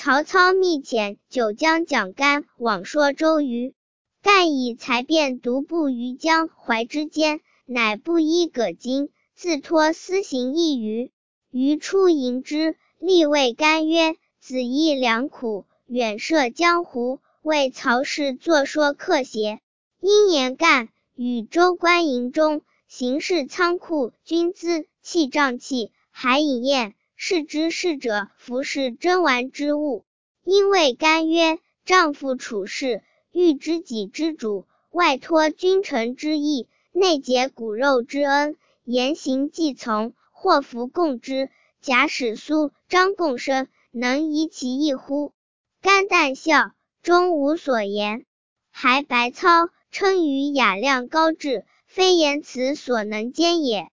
曹操密遣九江蒋干往说周瑜，干以才辩独步于江淮之间，乃布衣葛巾，自托私行一隅。瑜出迎之，力谓干曰：子亦良苦，远涉江湖，为曹氏作说客邪？因言干与州官营中，行事仓库，军资器瘴气，还饮宴，视之事者，服是珍玩之物。因谓干曰：丈夫处事，欲知己之主，外托君臣之义，内结骨肉之恩，言行既从，祸福共之。假使苏张共生，能移其意乎？干淡笑，终无所言。还白操称于雅量高致，非言辞所能兼也。